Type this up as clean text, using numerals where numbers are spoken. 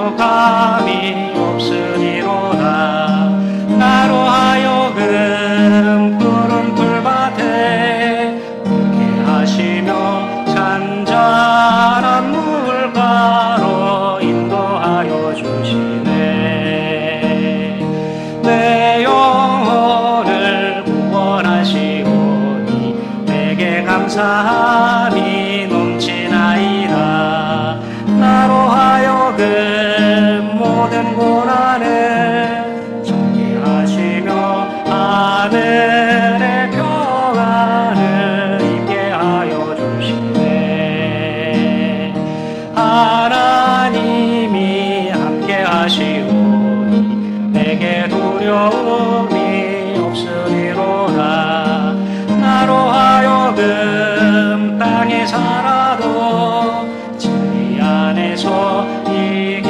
감이 없으리로다. 나로 하여금 푸른 풀밭에 걷게 하시며 잔잔한 물가로 인도하여 주시네. 내 영혼을 구원하시오니 내게 감사함이 넘치나이다. 나로 하여금 모든 고난을 정리하시며 하늘의 평안을 입게 하여 주시네. 하나님이 함께 하시오니 내게 두려움이 없으리로다. 나로 하여금 땅에 살아도 진리 안에서 이게